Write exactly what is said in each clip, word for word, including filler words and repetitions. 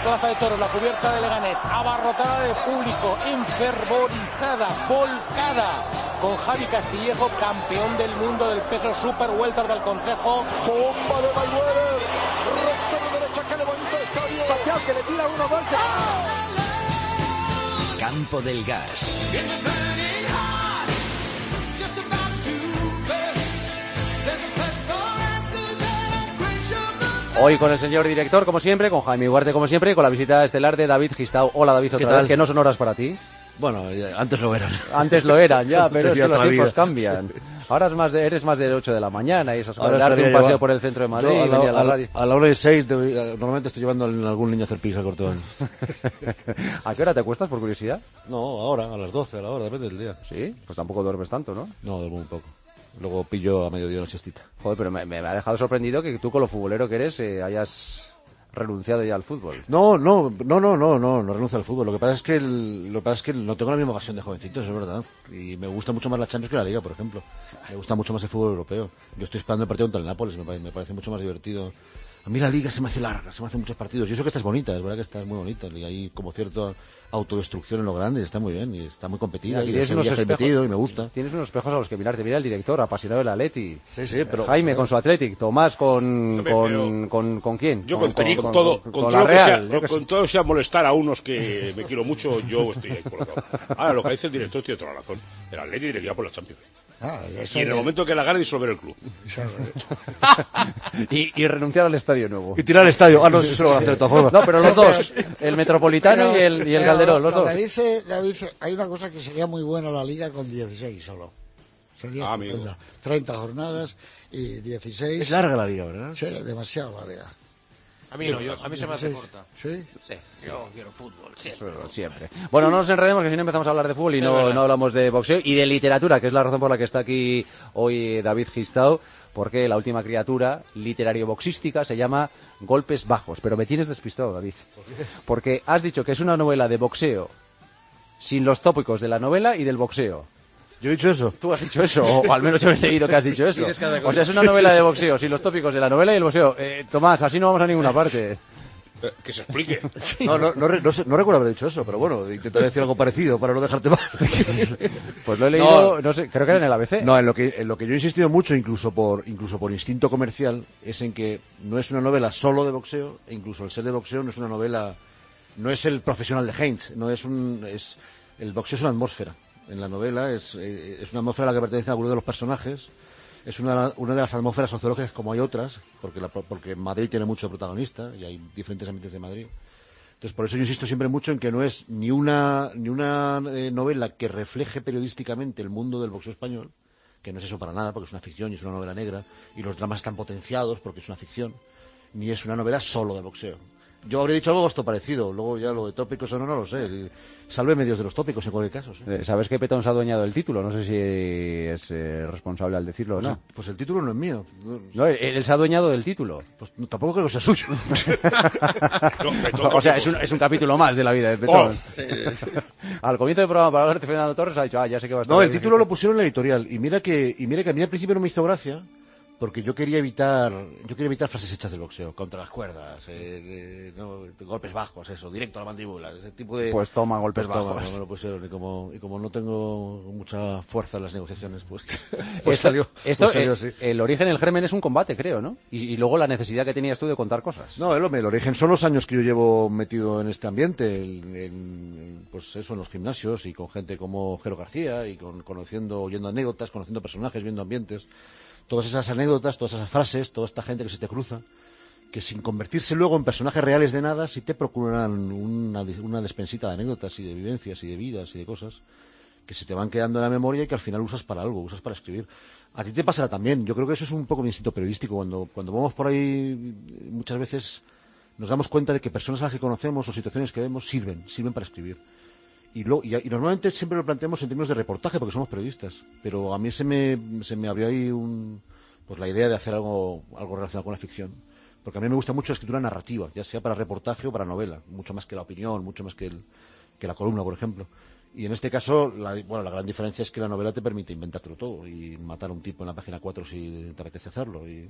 Plaza de Toros, la cubierta de Leganés, abarrotada de público, enfervorizada, volcada, con Javi Castillejo, campeón del mundo del peso super welter del Consejo. Bomba de Mayweather, recta de derecha que levanta el estadio. Pacquiao que le tira uno dos. Campo del Gas. Hoy con el señor director, como siempre, con Jaime Ugarte, como siempre, y con la visita estelar de David Gistau. Hola, David, otra vez, que no son horas para ti. Bueno, antes lo eran. Antes lo eran, ya, pero es que los todavía. tiempos cambian. Ahora es más de, eres más de ocho de la mañana y esas cosas. Ahora Darte un estaría paseo lleva- por el centro de Madrid Yo y a, venir a la la, radio. a, a la hora de seis, de- normalmente estoy llevando a algún niño a hacer pis a Cortón. ¿A qué hora te acuestas, por curiosidad? No, ahora, a las doce, a la hora, depende del día. Sí, pues tampoco duermes tanto, ¿no? No, duermo un poco. Luego pillo a mediodía una siestita. Joder, pero me, me ha dejado sorprendido que tú, con lo futbolero que eres, eh, hayas renunciado ya al fútbol. No, no, no, no, no, no, no renuncio al fútbol. Lo que pasa es que el- lo que pasa es que no tengo la misma pasión de jovencitos, es verdad. Y me gusta mucho más la Champions que la Liga, por ejemplo. Me gusta mucho más el fútbol europeo. Yo estoy esperando el partido contra el Nápoles, me parece, me parece mucho más divertido. A mí la Liga se me hace larga, se me hacen muchos partidos. Y eso que esta es bonita, es verdad que esta es muy bonita. Y hay como cierta autodestrucción en lo grande, y está muy bien, y está muy competida. Aquí Y tienes el unos Sevilla está espejos, metido y me gusta. Tienes unos espejos a los que mirarte. Mira el director, apasionado del Atleti. Sí, sí, pero... Jaime con su Athletic, Tomás con Hombre, con, pero con, con quién? Yo con, con, con- todo, con- con, con todo la lo que sea, Real, yo con, qué sé. con todo sea molestar a unos que me quiero mucho, yo estoy ahí colocado. Ahora, lo que dice el director tiene toda la razón. El Atleti tiene que ir a por la Champions. Ah, eso Y en el de- momento que la gane, disolver el club. eso de- y, y renunciar al estadio nuevo. Y tirar al estadio. Ah, no, eso lo van a hacer de todas formas. No, pero los dos, el Metropolitano y el, y el pero Calderón, los lo dos. que dice David, hay una cosa que sería muy buena la Liga con dieciséis solo. Sería Ah, estupenda. amigo. treinta jornadas y dieciséis. Es larga la Liga, ¿verdad? Sí, demasiado larga. A mí no, yo, a mí se me hace dieciséis. corta. ¿Sí? Sí, yo quiero fútbol, sí. Pero siempre. Bueno, no nos enredemos, que si no empezamos a hablar de fútbol y no, no hablamos de boxeo y de literatura, que es la razón por la que está aquí hoy David Gistau, porque la última criatura literario-boxística se llama Golpes Bajos. Pero me tienes despistado, David. Porque has dicho que es una novela de boxeo sin los tópicos de la novela y del boxeo. Yo he dicho eso. Tú has dicho eso, o al menos yo he leído que has dicho eso. O sea, es una novela de boxeo sin los tópicos de la novela y el boxeo. Eh, Tomás, así no vamos a ninguna parte. Eh, Que se explique. No, no, no, re- no, sé- no recuerdo haber dicho eso, pero bueno, intentaré decir algo parecido para no dejarte mal. Pues lo he leído, no, No. sé, creo que era en el A B C. No, en lo que en lo que yo he insistido mucho, incluso por incluso por instinto comercial, es en que no es una novela solo de boxeo, e incluso el ser de boxeo no es una novela, no es el profesional de Heinz, no es un, es el boxeo es una atmósfera. En la novela es, eh, es una atmósfera a la que pertenece a alguno de los personajes. Es una, una de las atmósferas sociológicas, como hay otras, porque, la, porque Madrid tiene mucho protagonista y hay diferentes ambientes de Madrid. Entonces, por eso yo insisto siempre mucho en que no es ni una, ni una eh, novela que refleje periodísticamente el mundo del boxeo español, que no es eso para nada, porque es una ficción y es una novela negra, y los dramas están potenciados porque es una ficción, ni es una novela solo de boxeo. Yo habría dicho algo esto parecido, luego ya lo de tópicos o no, no lo sé. Salve medios de los tópicos en cualquier caso. ¿sí? Eh, ¿Sabes que Petón se ha adueñado del título? No sé si es eh, responsable al decirlo o Pues, no. el, pues el título no es mío. No, No, él, él se ha adueñado del título. pues no, tampoco creo que sea suyo. No, me toca O sea, otra es un, cosa. es un capítulo más de la vida de Petón. Oh. Al comienzo del programa, para hablar de Fernando Torres, ha dicho, ah, ya sé que va a estar. No, el ahí. título lo pusieron en la editorial. Y mira que, y mira que a mí al principio no me hizo gracia, porque yo quería evitar, yo quería evitar frases hechas del boxeo, contra las cuerdas, eh, de- no, de golpes bajos, eso, directo a la mandíbula, ese tipo de... Pues toma golpes Pues toma, bajos. no me lo pusieron, y como, y como no tengo mucha fuerza en las negociaciones, pues, pues Esto, salió, esto, pues salió eh, así. el origen, el germen es un combate, creo, ¿no? Y, y luego la necesidad que tenías tú de contar cosas. No, el, el origen son los años que yo llevo metido en este ambiente, en, en, pues eso, en los gimnasios y con gente como Jero García y con, conociendo, oyendo anécdotas, conociendo personajes, viendo ambientes. Todas esas anécdotas, todas esas frases, toda esta gente que se te cruza, que sin convertirse luego en personajes reales de nada, sí te procuran una, una despensita de anécdotas y de vivencias y de vidas y de cosas que se te van quedando en la memoria y que al final usas para algo, usas para escribir. A ti te pasará también. Yo creo que eso es un poco mi instinto periodístico. Cuando, cuando vamos por ahí, muchas veces nos damos cuenta de que personas a las que conocemos o situaciones que vemos sirven, sirven para escribir. Y, lo, y, y normalmente siempre lo planteamos en términos de reportaje porque somos periodistas, pero a mí se me, se me abrió ahí un, pues la idea de hacer algo, algo relacionado con la ficción, porque a mí me gusta mucho la escritura narrativa, ya sea para reportaje o para novela, mucho más que la opinión, mucho más que, el, que la columna, por ejemplo. Y en este caso, la, bueno, la gran diferencia es que la novela te permite inventártelo todo y matar a un tipo en la página cuatro si te apetece hacerlo y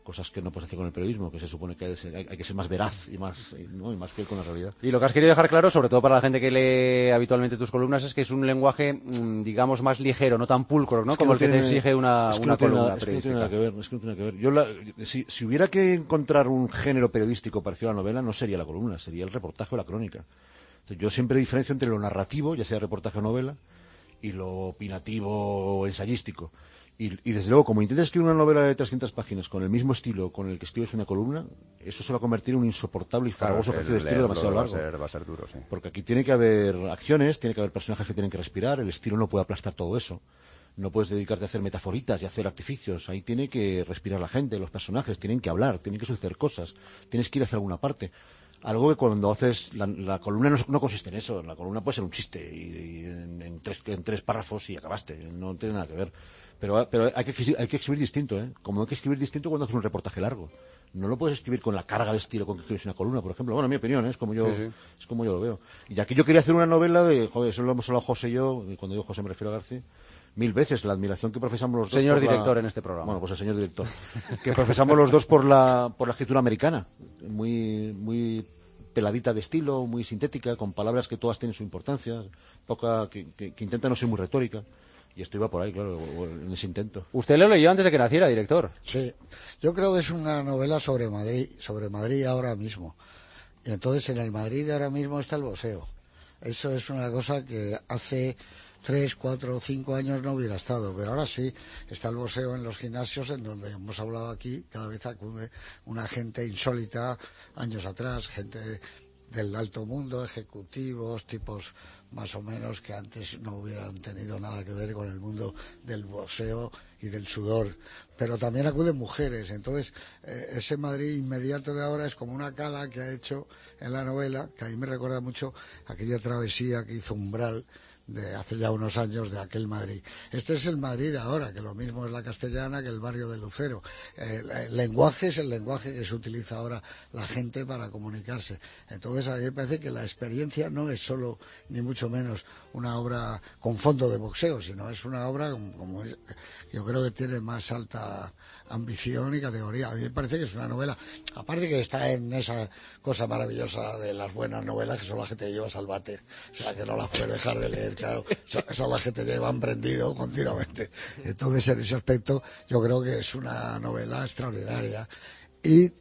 cosas que no puedes hacer con el periodismo, que se supone que hay, hay, hay que ser más veraz y más, ¿no? y más fiel con la realidad. Y lo que has querido dejar claro, sobre todo para la gente que lee habitualmente tus columnas, es que es un lenguaje, digamos, más ligero, no tan pulcro, ¿no? Es como no el que tiene, te exige una, es que una no tiene columna nada, periodística. Es que no tiene nada que ver, es que no tiene nada que ver. Yo la, si, si hubiera que encontrar un género periodístico parecido a la novela, no sería la columna, sería el reportaje o la crónica. Entonces, yo siempre diferencio entre lo narrativo, ya sea reportaje o novela, y lo opinativo o ensayístico. Y, y desde luego, como intentes escribir una novela de trescientas páginas con el mismo estilo con el que escribes una columna, eso se va a convertir en un insoportable y farragoso ejercicio de estilo demasiado largo. Va a ser, va a ser duro, sí. Porque aquí tiene que haber acciones, tiene que haber personajes que tienen que respirar, el estilo no puede aplastar todo eso. No puedes dedicarte a hacer metaforitas y a hacer artificios. Ahí tiene que respirar la gente, los personajes, tienen que hablar, tienen que suceder cosas, tienes que ir hacia alguna parte. Algo que cuando haces la, la columna no, no consiste en eso. La columna puede ser un chiste y, y en, en, tres, en tres párrafos y acabaste. No tiene nada que ver. Pero, pero hay, que, hay que escribir distinto, ¿eh? Como hay que escribir distinto cuando haces un reportaje largo. No lo puedes escribir con la carga de estilo con que escribes una columna, por ejemplo. Bueno, en mi opinión, ¿eh? es como yo sí, sí. es como yo lo veo. Y aquí yo quería hacer una novela de, joder, eso lo hemos hablado José y yo, y cuando digo José me refiero a García, mil veces la admiración que profesamos los dos. Señor por director la, en este programa. Bueno, pues el señor director. Que profesamos los dos por la, por la escritura americana. Muy, muy peladita de estilo, muy sintética, con palabras que todas tienen su importancia, poca, que, que, que intenta no ser muy retórica. Y esto iba por ahí, claro, en ese intento. ¿Usted lo leyó antes de que naciera, director? Sí, yo creo que es una novela sobre Madrid, sobre Madrid ahora mismo. Y entonces en el Madrid de ahora mismo está el boxeo. Eso es una cosa que hace tres, cuatro, cinco años no hubiera estado, pero ahora sí está el boxeo en los gimnasios, en donde hemos hablado aquí, cada vez acude una gente insólita, años atrás, gente del alto mundo, ejecutivos, tipos más o menos que antes no hubieran tenido nada que ver con el mundo del boxeo y del sudor, pero también acuden mujeres. Entonces eh, ese Madrid inmediato de ahora es como una cala que ha hecho en la novela, que a mí me recuerda mucho aquella travesía que hizo Umbral de hace ya unos años, de aquel Madrid. Este es el Madrid de ahora, que lo mismo es la Castellana que el barrio de Lucero. El, el lenguaje es el lenguaje que se utiliza ahora la gente para comunicarse. Entonces a mí me parece que la experiencia no es solo, ni mucho menos, una obra con fondo de boxeo, sino es una obra como, como es, yo creo que tiene más alta ambición y categoría. A mí me parece que es una novela, aparte que está en esa cosa maravillosa de las buenas novelas, que son las que te llevas al váter, o sea, que no las puedes dejar de leer, claro, son, son las que te llevan prendido continuamente. Entonces, en ese aspecto, yo creo que es una novela extraordinaria. Y,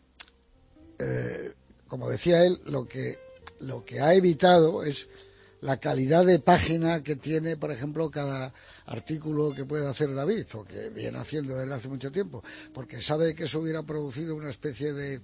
eh, como decía él, lo que, lo que ha evitado es la calidad de página que tiene, por ejemplo, cada artículo que puede hacer David, o que viene haciendo desde hace mucho tiempo, porque sabe que eso hubiera producido una especie de,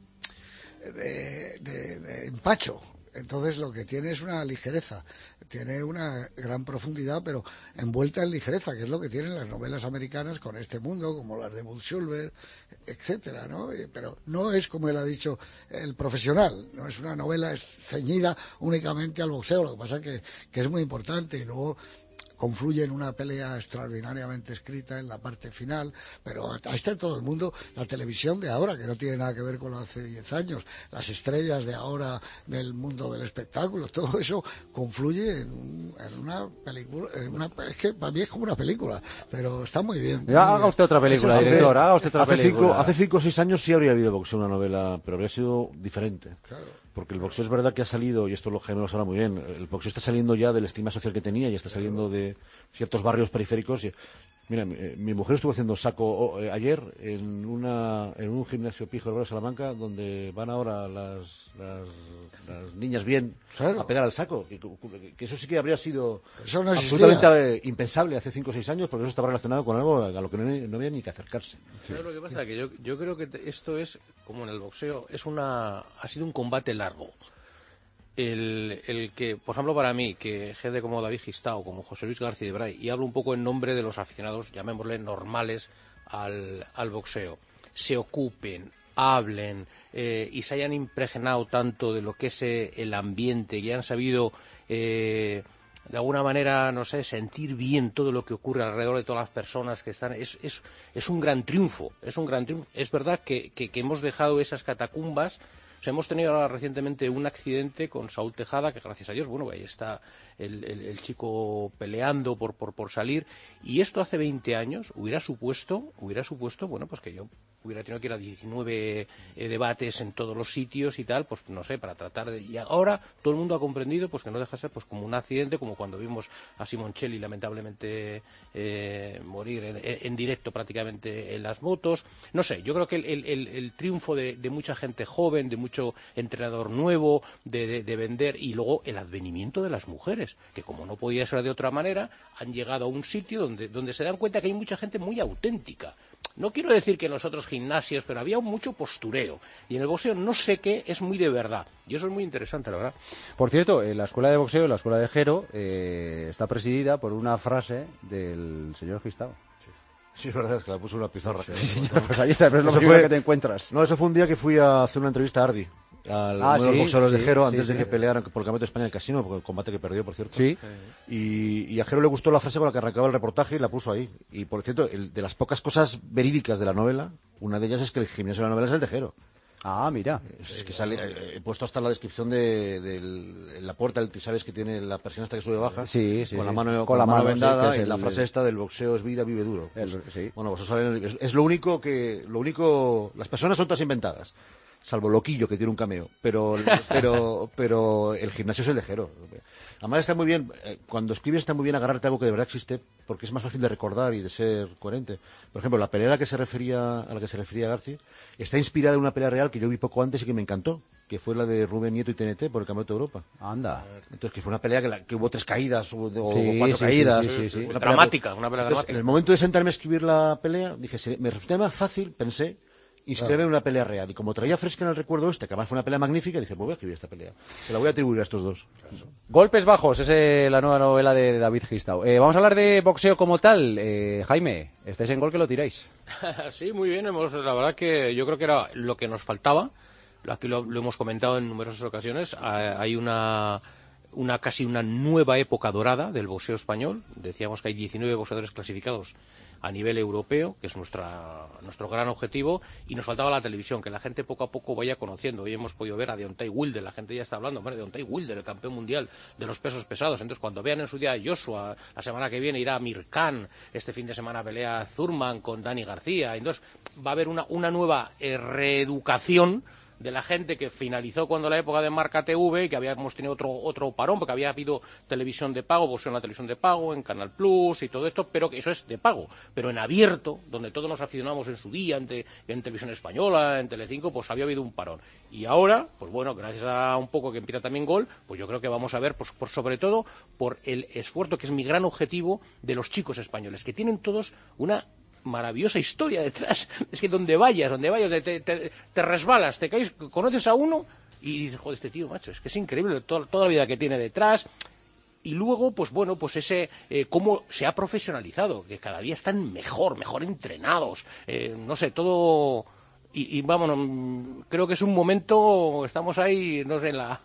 de, de, de empacho. Entonces lo que tiene es una ligereza, tiene una gran profundidad, pero envuelta en ligereza, que es lo que tienen las novelas americanas con este mundo, como las de Bull Silver, etcétera, ¿no? Pero no es, como él ha dicho, el profesional, no es una novela ceñida únicamente al boxeo, lo que pasa es que, que es muy importante, y luego confluye en una pelea extraordinariamente escrita en la parte final, pero ahí está todo el mundo, la televisión de ahora, que no tiene nada que ver con la hace diez años, las estrellas de ahora del mundo del espectáculo, todo eso confluye en, un, en una película, en una, es que para mí es como una película, pero está muy bien. Muy haga bien. usted otra película, hace, director, haga usted otra hace película. Cinco, hace cinco o seis años sí habría habido boxeo, una novela, pero habría sido diferente. Claro. Porque el boxeo es verdad que ha salido, y esto los gemelos habla muy bien, el boxeo está saliendo ya de la estima social que tenía y está saliendo de ciertos barrios periféricos. Y, mira, mi, mi mujer estuvo haciendo saco oh, eh, ayer en una en un gimnasio pijo del barrio de Salamanca, donde van ahora las, las, las niñas bien claro. a pegar al saco. Que, que eso sí que habría sido eso no absolutamente impensable hace cinco o seis años, porque eso estaba relacionado con algo a lo que no, no había ni que acercarse. ¿Sabes lo que pasa? Que yo, yo creo que esto es, como en el boxeo, es una ha sido un combate largo. El, el que, por ejemplo, para mí, que gente como David Gistao, como José Luis García de Bray, y hablo un poco en nombre de los aficionados, llamémosle normales, al, al boxeo, se ocupen, hablen eh, y se hayan impregnado tanto de lo que es eh, el ambiente, y han sabido eh, de alguna manera, no sé, sentir bien todo lo que ocurre alrededor de todas las personas que están, es, es, es un gran triunfo, es un gran triunfo. Es verdad que, que, que hemos dejado esas catacumbas. O sea, hemos tenido ahora recientemente un accidente con Saúl Tejada, que gracias a Dios, bueno, ahí está el, el, el chico peleando por, por, por salir, y esto hace veinte años hubiera supuesto, hubiera supuesto, bueno, pues que yo hubiera tenido que ir a diecinueve eh, debates en todos los sitios y tal, pues no sé, para tratar de... Y ahora todo el mundo ha comprendido pues que no deja de ser pues como un accidente, como cuando vimos a Simoncelli lamentablemente eh, morir en, en directo prácticamente en las motos. No sé, yo creo que el, el, el, el triunfo de, de mucha gente joven, de mucho entrenador nuevo, de, de, de vender, y luego el advenimiento de las mujeres, que como no podía ser de otra manera, han llegado a un sitio donde, donde se dan cuenta que hay mucha gente muy auténtica. No quiero decir que en los otros gimnasios, pero había mucho postureo. Y en el boxeo no sé qué, es muy de verdad. Y eso es muy interesante, la verdad. Por cierto, en la escuela de boxeo, la escuela de Jero, eh, está presidida por una frase del señor Gistao. Sí, es verdad, es que la puso una pizarra. Sí, señor, pues ahí está, pero es lo primero que te encuentras. No, eso fue un día que fui a hacer una entrevista a Ardi, al ah, uno de los sí, boxeadores sí, de Jero, sí, antes sí, de que sí. pelearan por el Campeonato de España en el Casino, porque el combate que perdió, por cierto. Sí. Y, y a Jero le gustó la frase con la que arrancaba el reportaje y la puso ahí. Y, por cierto, el, de las pocas cosas verídicas de la novela, una de ellas es que el gimnasio de la novela es el de Jero. Ah, mira. Es que sale, eh, he puesto hasta la descripción de, de, de en la puerta, el, sabes que tiene la persiana hasta que sube baja, sí, sí, con sí. la mano, con con la la mano, mano vendada, sí, y el, la frase esta del boxeo es vida, vive duro. Pues, el, sí. Bueno, pues eso sale, es, es lo único que, lo único, las personas son todas inventadas, salvo Loquillo, que tiene un cameo, pero, pero, pero el gimnasio es el de Jero. Además está muy bien, eh, cuando escribes está muy bien agarrarte a algo que de verdad existe, porque es más fácil de recordar y de ser coherente. Por ejemplo, la pelea a la que se refería, a la que se refería García, está inspirada en una pelea real que yo vi poco antes y que me encantó, que fue la de Rubén Nieto y T N T por el Campeonato de Europa. Anda. Entonces, que fue una pelea que, la, que hubo tres caídas o, o sí, cuatro sí, caídas. Sí, sí, sí, sí. Una dramática, pelea, una pelea entonces, dramática. En el momento de sentarme a escribir la pelea, dije, me resulta más fácil, pensé, inspirarme en una pelea real. Y como traía fresca en el recuerdo este, que además fue una pelea magnífica, dije, pues voy a escribir esta pelea. Se la voy a atribuir a estos dos. Golpes bajos, es eh, la nueva novela de David Gistao. Eh, vamos a hablar de boxeo como tal. Eh, Jaime, estáis en Gol que lo tiráis. Sí, muy bien. Hemos, la verdad que yo creo que era lo que nos faltaba. Aquí lo, lo hemos comentado en numerosas ocasiones. Hay una... una casi una nueva época dorada del boxeo español. Decíamos que hay diecinueve boxeadores clasificados a nivel europeo, que es nuestra, nuestro gran objetivo, y nos faltaba la televisión, que la gente poco a poco vaya conociendo. Hoy hemos podido ver a Deontay Wilder, la gente ya está hablando, hombre, Deontay Wilder, el campeón mundial de los pesos pesados. Entonces, cuando vean en su día a Joshua, la semana que viene irá a Mir Khan, este fin de semana pelea Thurman con Dani García. Entonces, va a haber una, una nueva eh, reeducación de la gente que finalizó cuando la época de Marca T V, que habíamos tenido otro otro parón, porque había habido televisión de pago, boxeo en la televisión de pago, en Canal Plus y todo esto, pero que eso es de pago. Pero en abierto, donde todos nos aficionamos en su día, en, te, en Televisión Española, en Telecinco, pues había habido un parón. Y ahora, pues bueno, gracias a un poco que empieza también Gol, pues yo creo que vamos a ver, pues por sobre todo, por el esfuerzo, que es mi gran objetivo, de los chicos españoles, que tienen todos una maravillosa historia detrás. Es que donde vayas, donde vayas, te, te, te resbalas, te caes, conoces a uno y dices, joder, este tío, macho, es que es increíble toda, toda la vida que tiene detrás. Y luego, pues bueno, pues ese, eh, cómo se ha profesionalizado, que cada día están mejor, mejor entrenados, eh, no sé, todo. Y, y vámonos, creo que es un momento, estamos ahí, no sé, en la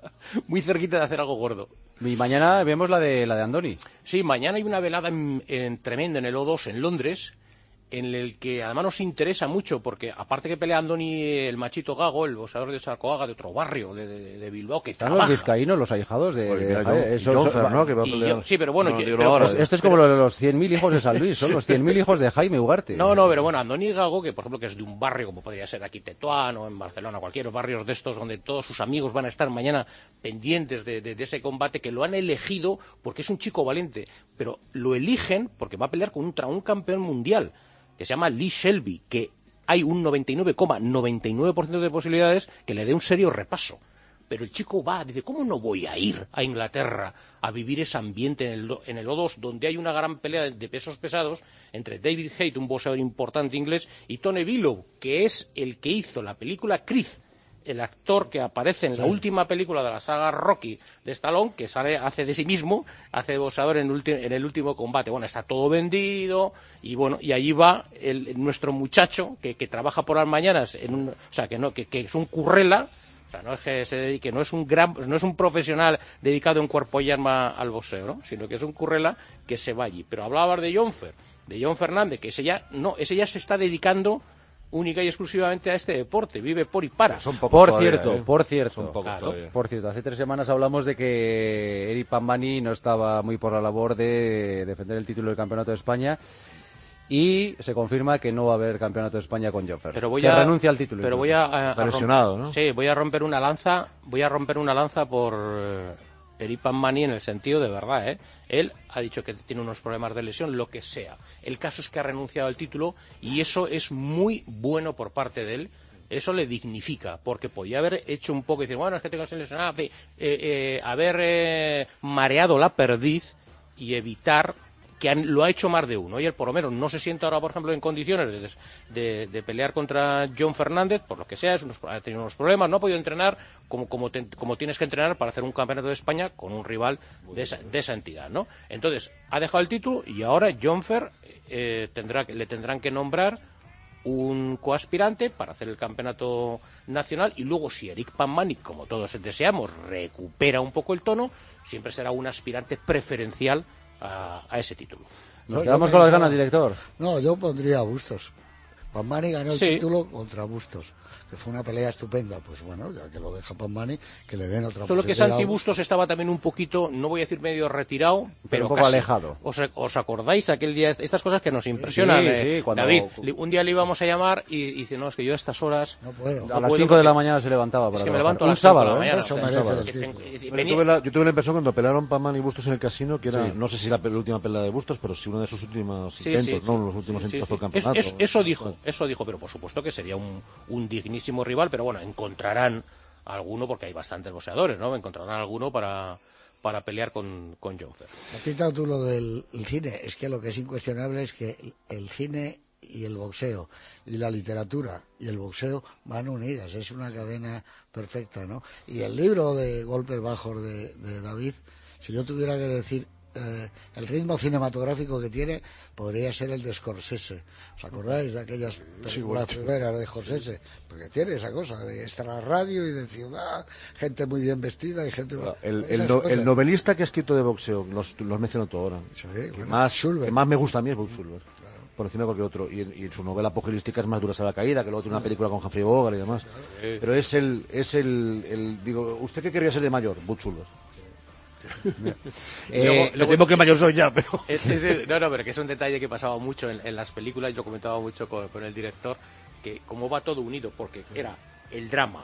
muy cerquita de hacer algo gordo. Y mañana vemos la de la de Andoni. Sí, mañana hay una velada en, en, tremenda en el O dos en Londres, en el que además nos interesa mucho, porque aparte que pelea Andoni, el machito Gago, el boxeador de Salcoaga, de otro barrio de, de, de Bilbao, que están trabaja. Los vizcaínos, los ahijados de... Pues de, mira, de John, eso, John eso, Fer, ¿no? Que va a y pelear. yo, sí, pero bueno, No, yo, digo, pero, ahora, pues, esto es como lo de los cien mil hijos de San Luis, son los cien mil hijos de Jaime Ugarte. No, no, pero bueno, Andoni Gago, que por ejemplo que es de un barrio como podría ser aquí Tetuán o en Barcelona, cualquier barrios de estos donde todos sus amigos van a estar mañana pendientes de, de, de ese combate, que lo han elegido porque es un chico valiente, pero lo eligen porque va a pelear contra un campeón mundial que se llama Lee Shelby, que hay un noventa y nueve coma noventa y nueve por ciento de posibilidades que le dé un serio repaso. Pero el chico va, dice, ¿cómo no voy a ir a Inglaterra a vivir ese ambiente en el, en el O dos, donde hay una gran pelea de, de pesos pesados entre David Haight, un boxeador importante inglés, y Tony Bellew, que es el que hizo la película Creed, el actor que aparece en sí. la última película de la saga Rocky de Stallone, que sale, hace de sí mismo, hace de boxeador en, ulti, en el último combate. Bueno, está todo vendido, y bueno, y allí va el, nuestro muchacho, que, que trabaja por las mañanas, en un, o sea, que, no, que, que es un currela. O sea, no es que se dedique, no es un gran, no es un profesional dedicado en cuerpo y alma al boxeo, ¿no? Sino que es un currela que se va allí. Pero hablabas de John Fer, de John Fernández, que ese ya, no, ese ya se está dedicando única y exclusivamente a este deporte, vive por y para. Por todavía, cierto, ¿eh? por cierto, claro. por cierto, hace tres semanas hablamos de que Eric Pambani no estaba muy por la labor de defender el título del Campeonato de España. y se confirma que no va a haber campeonato de España con Jonfer. Pero voy que a renuncia al título. Pero incluso. voy a, a, a lesionado, ¿no? Sí, voy a romper una lanza, voy a romper una lanza por eh, Eric Panmani en el sentido de verdad, ¿eh? Él ha dicho que tiene unos problemas de lesión, lo que sea. El caso es que ha renunciado al título y eso es muy bueno por parte de él. Eso le dignifica, porque podía haber hecho un poco y decir, bueno, es que tengo que ser lesionado, eh, eh, haber eh, mareado la perdiz y evitar que han, lo ha hecho más de uno. Y él, por lo menos, no se siente ahora, por ejemplo, en condiciones de, de, de pelear contra John Fernández, por lo que sea, es unos, ha tenido unos problemas, no ha podido entrenar como, como, te, como tienes que entrenar para hacer un campeonato de España con un rival de esa, de esa entidad, ¿no? Entonces, ha dejado el título y ahora John Fer eh, tendrá, le tendrán que nombrar un coaspirante para hacer el campeonato nacional y luego si Eric Panmani, como todos deseamos, recupera un poco el tono, siempre será un aspirante preferencial a, a ese título. Nos No, quedamos yo con me- las ganas, director. No, yo pondría a Bustos. Panmani ganó el Sí. título contra Bustos, que fue una pelea estupenda. Pues bueno, ya que lo deja Panmani, que le den otra Solo que posibilidad. Santi Bustos estaba también un poquito, no voy a decir medio retirado, pero, un poco casi. alejado. ¿Os, ¿Os acordáis aquel día? Estas cosas que nos impresionan. Sí, eh, sí, cuando- David, li- un día le íbamos a llamar y, y dice, no, es que yo a estas horas... No puedo. No A las puedo cinco de la porque- mañana se levantaba para Es que me trabajar. levanto a Un las cinco sábado, de la ¿eh? mañana. Eso o sea, merece que el tengo- título. y- y Yo venía- tuve, la, yo tuve la impresión cuando pelearon Panman y Bustos en el casino, que era, Sí. no sé si la, pe- la última pelea de Bustos, pero sí una de sus últimos Sí, intentos, sí, no sí. los últimos Sí, intentos sí, por sí. Es- campeonato. es- eso dijo, eso dijo, pero por supuesto que sería un, un dignísimo rival, pero bueno, encontrarán alguno, porque hay bastantes boxeadores, ¿no? Encontrarán alguno para, para pelear con, con John Fer. Has citado tú lo del el cine. Es que lo que es incuestionable es que el, el cine y el boxeo, y la literatura y el boxeo van unidas. Es una cadena perfecta, ¿no? Y el libro de Golpes Bajos de, de David, si yo tuviera que decir eh, el ritmo cinematográfico que tiene, podría ser el de Scorsese. ¿Os acordáis de aquellas películas primeras de Scorsese? Porque tiene esa cosa de extra radio y de ciudad, gente muy bien vestida y gente... El, esas el, no- cosas. el novelista que ha escrito de boxeo, los, los menciono todo ahora, Sí, que, bueno, más, Schulberg. que más me gusta a mí es Buck Schulberg, por encima de cualquier otro. Y, y su novela apocalíptica es Más duras a la caída, que luego tiene una película con Humphrey Bogart y demás. Pero es el, es el, el- digo, ¿usted qué querría ser de mayor? Buck Schulberg. Eh, Luego- Me temo que mayor soy ya, pero... Es- es- no, no, pero que es un detalle que pasaba mucho en, en las películas, yo comentaba mucho con, con el director, que cómo va todo unido, porque era el drama,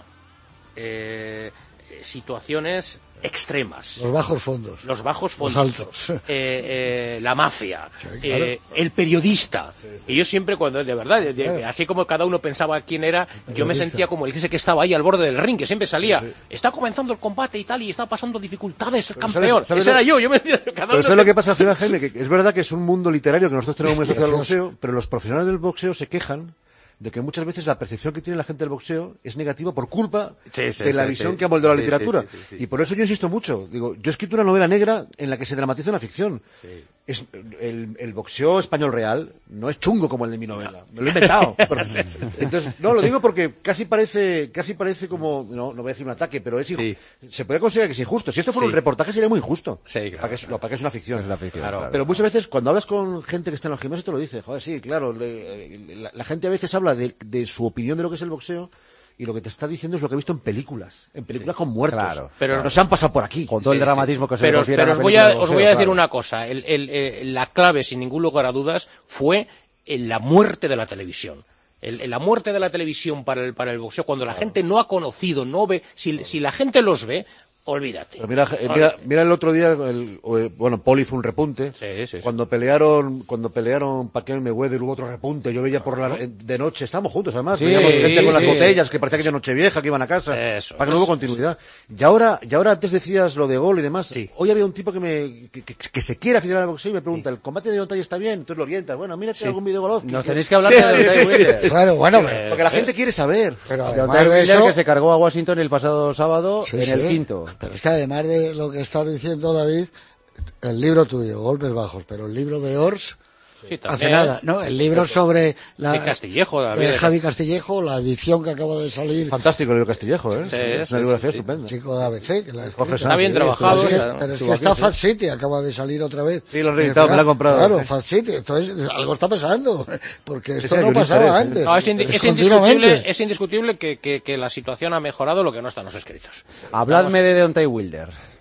eh, eh, situaciones extremas, Los bajos fondos. los bajos Los fondos, altos. eh, eh, la mafia, claro. eh, el periodista. Y yo siempre cuando, de verdad, de- de- Claro. así como cada uno pensaba quién era, yo me periodista. sentía como el ese que estaba ahí al borde del ring, que siempre salía, está comenzando el combate y tal, y está pasando dificultades, el Pero campeón. ¿sabes- sabes Ese lo- era yo, yo me cada Pero uno ¿sabes lo que pasa al final, Jaime? Que es verdad que es un mundo literario que nosotros tenemos muy asociado al Precioso. boxeo, pero los profesionales del boxeo se quejan de que muchas veces la percepción que tiene la gente del boxeo es negativa por culpa Sí, sí, de la sí, visión sí. que ha moldeado la Sí, literatura. sí, sí, sí, sí. Y por eso yo insisto mucho. Digo, yo he escrito una novela negra en la que se dramatiza una ficción. Es, el, el boxeo español real no es chungo como el de mi novela. Me lo he inventado. Pero- entonces, no, lo digo porque casi parece, casi parece como, no, no voy a decir un ataque, pero es inju- Sí. se puede considerar que es injusto. Si esto fuera Sí. un reportaje sería muy injusto. Sí, claro, Para que es, no, para que es una ficción. Es la ficción, Claro. claro. Pero muchas veces cuando hablas con gente que está en los gimnasios te lo dice, joder, sí, claro, le- la, la gente a veces habla de, de su opinión de lo que es el boxeo y lo que te está diciendo es lo que he visto en películas, en películas con muertos. Claro. Pero- no se han pasado por aquí. Con todo el Sí, dramatismo sí. que se pero, le confiere pero a os una voy película a, de os boxeo, voy a decir claro. una cosa. El- el- eh, la clave, sin ningún lugar a dudas, fue en la muerte de la televisión. El- en la muerte de la televisión para el, para el boxeo, cuando la gente no ha conocido, no ve, si, si la gente los ve, olvídate. Pero mira, eh, mira, mira el otro día, el, eh, bueno, Poli fue un repunte. Sí, sí, sí. Cuando pelearon, cuando pelearon Pacquiao y Mayweather hubo otro repunte. Yo veía por la, eh, de noche, estábamos juntos además, Sí, veíamos gente con las sí. botellas que parecía que era Nochevieja, que iban a casa, Eso, para que no hubo eso, continuidad. Y ahora, y ahora antes decías lo de gol y demás. Sí. Hoy había un tipo que me, que, que- que se quiere aficionar al boxeo y me pregunta, ¿el combate de Deontay está bien? Entonces lo orientas. Bueno, mírate algún video Golovkin. Nos que- tenéis que hablar Sí, de sí, Deontay sí, Wilder. sí. Claro, bueno, pero, Porque la gente quiere saber. pero Deontay además de Wilder eso... que se cargó a Washington el pasado sábado Sí, en el sí. quinto. Pero es que además de lo que estás diciendo, David, el libro tuyo, Golpes Bajos, pero el libro de Ors, Sí, hace también. nada, ¿no? El libro sobre la, Sí, Castillejo, David. de Javi Castillejo, la edición que acaba de salir, Fantástico el libro Castillejo, ¿eh? Sí, es sí, una bibliografía sí, sí. estupenda. chico de A B C, que la ha Jorge escrito. Está bien Sí, trabajado. Pero es que, está- pero es Sí, que está sí. Fat City, acaba de salir otra vez. Sí, lo he reeditado, me lo he comprado. Claro, Sí. Fat City, entonces algo está pasando, porque esto sí, no hay un pasaba interés, ¿eh? antes. No, es, indi- Es es indiscutible, continuamente. es indiscutible que, que- que la situación ha mejorado, lo que no están los escritos. Habladme de Deontay Wilder.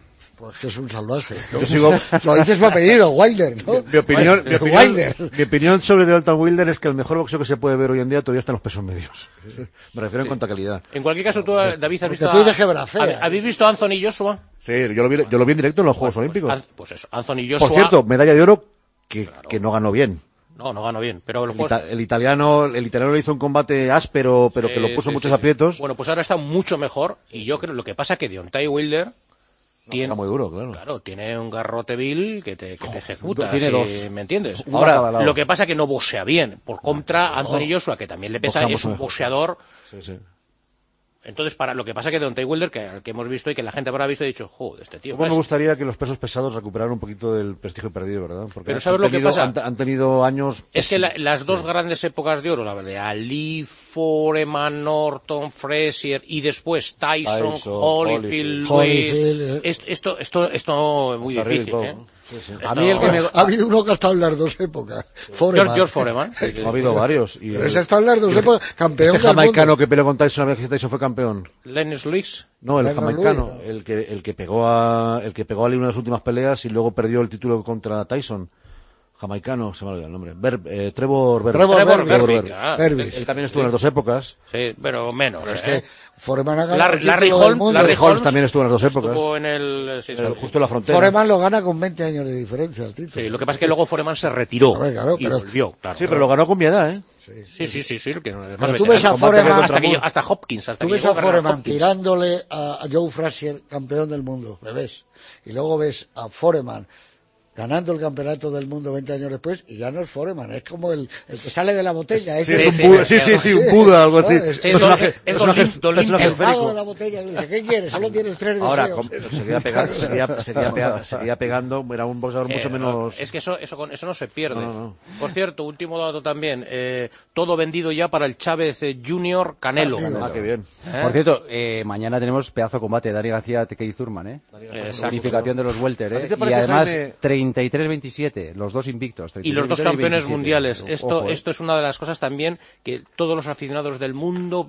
Pues que es un salvaje, ¿no? Yo sigo... Lo dice su apellido, Wilder, ¿no? Mi opinión, mi, opinión, Wilder. mi opinión sobre Deontay Wilder es que el mejor boxeo que se puede ver hoy en día todavía está en los pesos medios. Me refiero en cuanto a calidad. En cualquier caso, tú, David, has visto... Porque tú dices Gebracea. ¿Habéis visto a Anthony Joshua? Sí, yo lo vi, yo lo vi en directo en los Juegos Pues, Olímpicos. pues, pues eso, Anthony Joshua... Por cierto, medalla de oro que, Claro. que no ganó bien. No, no ganó bien, pero... El, Los ita- el italiano el italiano le hizo un combate áspero, pero que lo puso sí, muchos sí. aprietos. Bueno, pues ahora está mucho mejor, y yo creo, lo que pasa es que Deontay Wilder... Tiene, Está muy duro, claro. Claro, tiene un garrote vil que te, que te ejecuta. tiene si- dos. ¿Me entiendes? Uno a cada lado. Lo que pasa es que no boxea bien. Por contra, Anthony Joshua, que también le pesa, Boxea es un mucho mejor. boxeador. Sí, sí. Entonces, para lo que pasa es que Deontay Wilder, que, que hemos visto y que la gente habrá visto, ha dicho, joder, este tío... Cómo me es- gustaría que los pesos pesados recuperaran un poquito del prestigio perdido, ¿verdad? Porque Pero han ¿sabes lo que tenido- pasa? Han, han tenido años... Es que la- pésimos. las dos Sí. grandes épocas de oro, la de Ali, Foreman, Norton, Frazier y después Tyson, Tyson, Holyfield, Holyfield, Luis... eh. Es- Esto, esto, esto es muy Hasta difícil, arriba, ¿eh? sí, sí. Esto- A mí el que me... Ha habido uno que ha estado en las dos épocas. Foreman. George, George Foreman. Sí, sí, Ha habido varios. Y Pero el- ese ha estado en las dos épocas, campeón este del jamaicano mundo. que peleó con Tyson, a ver si Tyson fue campeón. Lennox Lewis. No, el Lennox jamaicano, Lewis, el que el que pegó a el que pegó a Ali en una de las últimas peleas y luego perdió el título contra Tyson. Jamaicano, se me ha olvidado el nombre. Ver, eh, Trevor Berbick. Trevor Trevor Berbick, Berbick, Berbick. ah. Berbick. Él también estuvo en las dos épocas. Sí, pero menos. Pero es ¿eh? que Foreman ha ganado Larry, el Larry título del Holmes, mundo. Larry Larry Holmes Holmes también estuvo en las dos épocas. estuvo en el... Sí, sí, Eh, sí. justo en la frontera. Foreman lo gana con veinte años de diferencia el título. Sí, lo que pasa es que luego Foreman se retiró A ver, claro, y pero- volvió, claro. Sí, pero lo ganó con mi edad, ¿eh? Sí, sí, sí, sí, que no- más Pero tú veterano. ves a Combate Foreman- hasta, que llegó- hasta Hopkins, hasta Tú que ves llegó a ganar Foreman Hopkins. tirándole a a Joe Frazier, campeón del mundo, le ves. Y luego ves a Foreman ganando el campeonato del mundo veinte años después, y ya no es Foreman, es como el, el que sale de la botella. Sí, ese- es sí, un Buda, sí, sí, sí, sí, sí. un Buda, algo así. No, es- Sí, Personaje- es- es personaje- Dolin- Dolin- personaje el mago esférico. de la botella que le dice, ¿qué quieres? Solo tienes tres deseos. Ahora, com- seguía, pegando, seguía, seguía, pega- seguía pegando, era un boxeador mucho Eh, menos... Es que eso, eso, con- eso no se pierde. No, no, no. Por cierto, último dato también. eh, todo vendido ya para el Chávez eh, Junior Canelo. Ah, qué bien. ¿Eh? Por cierto, eh, mañana tenemos pedazo de combate, Dani García, Tekei Zurman, ¿eh? Exacto. Unificación de los welter, ¿A ti ¿eh? te Y parece, además Jaime? treinta y tres veintisiete, los dos invictos. Y los dos treinta y tres campeones veintisiete. mundiales. Esto, Ojo, ¿eh? esto es una de las cosas también que todos los aficionados del mundo,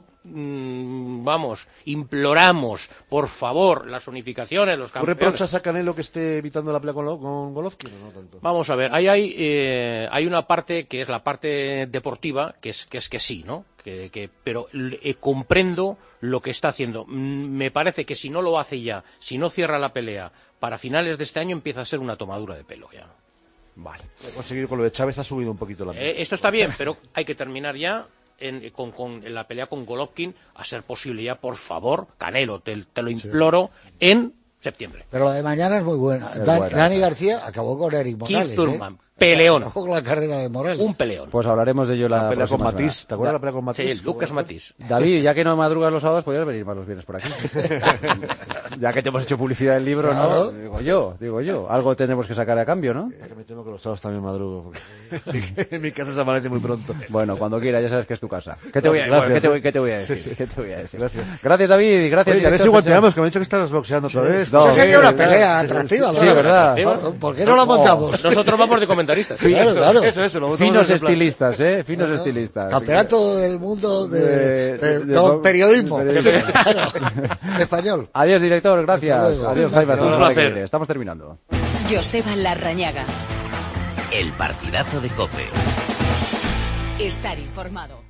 mm, vamos, imploramos, por favor, las unificaciones, los ¿Tú campeones. reprochas a Canelo que esté evitando la pelea con, Lo- con Golovkin o no tanto? Vamos a ver, ahí hay, eh, hay una parte que es la parte deportiva, que es que, es que sí, ¿no? Que, que, pero eh, comprendo lo que está haciendo. Mm, Me parece que si no lo hace ya, si no cierra la pelea para finales de este año, empieza a ser una tomadura de pelo ya. Vale. He conseguido con lo de Chávez, ha subido un poquito la Eh, esto está bien, pero hay que terminar ya en, con, con- en la pelea con Golovkin, a ser posible ya, por favor, Canelo, te, te lo imploro, en septiembre. Pero la de mañana es muy buena. Es Dan- buena. Dani García acabó con Eric Morales. Keith Thurman, ¿eh? peleón, Acabó con la carrera de Morales. un peleón. Pues hablaremos de ello la, La pelea con próxima Matisse. semana. ¿Te acuerdas de la pelea con Sí, Matisse? Lucas Matisse. David, ya que no madrugas los sábados, podrías venir más los viernes por aquí. Ya que te hemos hecho publicidad del libro, Claro. ¿no? Digo yo, digo yo. Algo tenemos que sacar a cambio, ¿no? Es que me temo que los sábados también madrugo. Porque en mi casa se amanece muy pronto. Bueno, cuando quieras, ya sabes que es tu casa. ¿Qué te voy a, Gracias, bueno, ¿qué te voy, eh. qué te voy a decir? Sí, sí. ¿Qué te voy a decir? Gracias. Gracias, David, y gracias. Oye, a ver si director guanteamos, que me han dicho que estás boxeando otra vez. No, Eso sería sí, una sí, pelea sí, sí, atractiva, sí, ¿verdad? sí, ¿verdad? Atractiva. ¿Por qué no la montamos? Nosotros vamos de comentaristas. Claro, claro. Eso, eso, lo Finos botamos en plan. estilistas, ¿eh? Finos estilistas. Campeonato del mundo de, De- de- de- no, de- periodismo. periodismo. Claro, de español. Adiós, director, gracias. Hasta luego. Adiós, Jaime. Hasta la Un semana que placer. viene. Estamos terminando. Joseba Larrañaga. El partidazo de COPE. Estar informado.